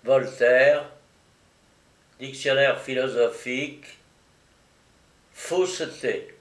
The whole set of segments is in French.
Voltaire, dictionnaire philosophique, fausseté.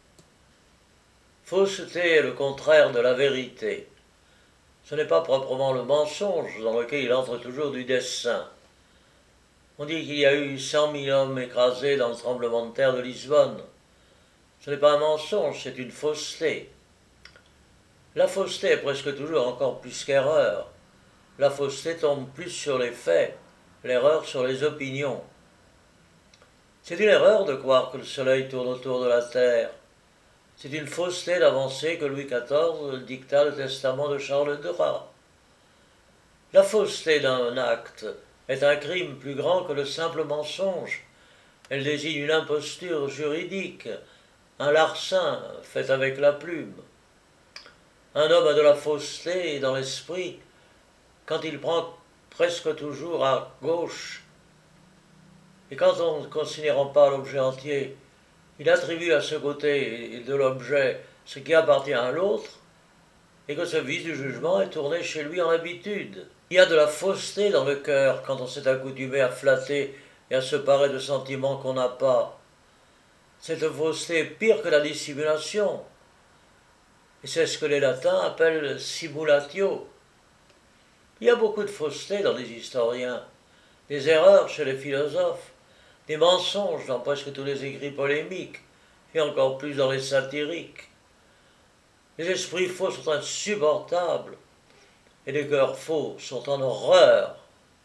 Fausseté est le contraire de la vérité. Ce n'est pas proprement le mensonge dans lequel il entre toujours du dessein. On dit qu'il y a eu 100 000 hommes écrasés dans le tremblement de terre de Lisbonne. Ce n'est pas un mensonge, c'est une fausseté. La fausseté est presque toujours encore plus qu'erreur. La fausseté tombe plus sur les faits, l'erreur sur les opinions. C'est une erreur de croire que le soleil tourne autour de la terre. C'est une fausseté d'avancer que Louis XIV dicta le testament de Charles de Rat. La fausseté d'un acte est un crime plus grand que le simple mensonge. Elle désigne une imposture juridique, un larcin fait avec la plume. Un homme a de la fausseté dans l'esprit quand il prend presque toujours à gauche. Et quand on ne considérant pas l'objet entier, il attribue à ce côté de l'objet ce qui appartient à l'autre, et que ce vice du jugement est tourné chez lui en habitude. Il y a de la fausseté dans le cœur quand on s'est accoutumé à flatter et à se parer de sentiments qu'on n'a pas. Cette fausseté est pire que la dissimulation. Et c'est ce que les latins appellent simulatio. Il y a beaucoup de fausseté dans les historiens, des erreurs chez les philosophes, des mensonges dans presque tous les écrits polémiques, et encore plus dans les satiriques. Les esprits faux sont insupportables, et les cœurs faux sont en horreur.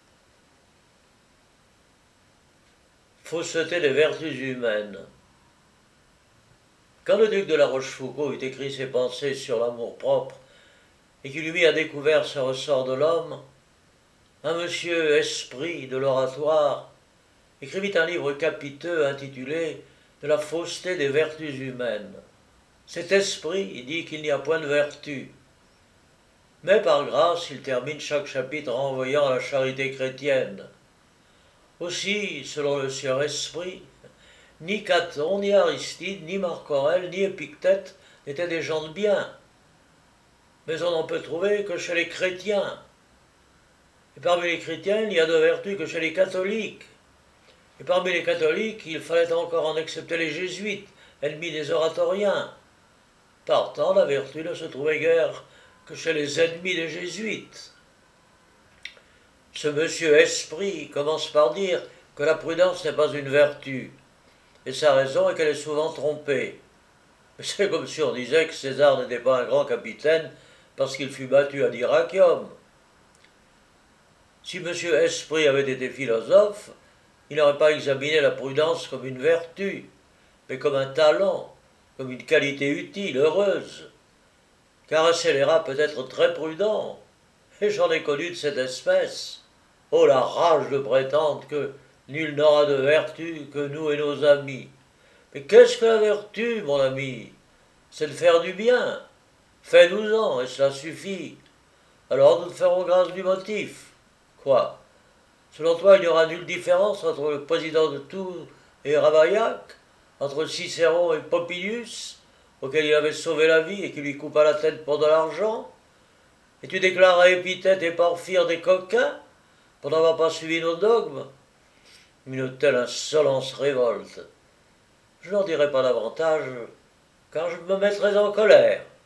Fausseté des vertus humaines. Quand le duc de la Rochefoucauld eut écrit ses pensées sur l'amour-propre, et qu'il eut mis à découvert ce ressort de l'homme, un monsieur Esprit de l'oratoire écrivit un livre capiteux intitulé « De la fausseté des vertus humaines ». Cet esprit dit qu'il n'y a point de vertu, mais par grâce il termine chaque chapitre en renvoyant à la charité chrétienne. Aussi, selon le sieur Esprit, ni Caton, ni Aristide, ni Marc Aurèle, ni Épictète n'étaient des gens de bien, mais on n'en peut trouver que chez les chrétiens. Et parmi les chrétiens, il n'y a de vertu que chez les catholiques. Et parmi les catholiques, il fallait encore en accepter les jésuites, ennemis des oratoriens. Partant, la vertu ne se trouvait guère que chez les ennemis des jésuites. Ce monsieur Esprit commence par dire que la prudence n'est pas une vertu, et sa raison est qu'elle est souvent trompée. C'est comme si on disait que César n'était pas un grand capitaine parce qu'il fut battu à Dyrrhachium. Si M. Esprit avait été philosophe, il n'aurait pas examiné la prudence comme une vertu, mais comme un talent, comme une qualité utile, heureuse. Car un scélérat peut être très prudent, et j'en ai connu de cette espèce. Oh, la rage de prétendre que nul n'aura de vertu que nous et nos amis. Mais qu'est-ce que la vertu, mon ami? C'est de faire du bien. Fais-nous-en, et cela suffit. Alors nous te ferons grâce du motif. Quoi? Selon toi, il n'y aura nulle différence entre le président de Tours et Ravaillac, entre Cicéron et Popilius, auquel il avait sauvé la vie et qui lui coupa la tête pour de l'argent? Et tu déclares à Épithète et Porphyre des coquins pour n'avoir pas suivi nos dogmes? Une telle insolence révolte. Je n'en dirai pas davantage, car je me mettrais en colère.